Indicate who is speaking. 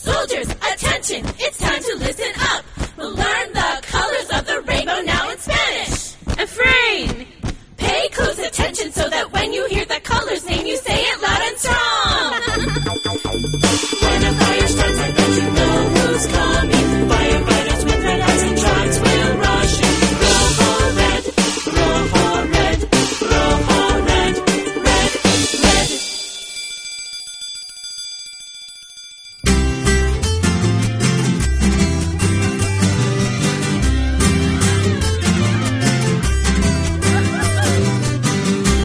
Speaker 1: Soldiers, attention, it's time to listen up. We'll learn the colors of the rainbow now in Spanish. Efrain, pay close attention so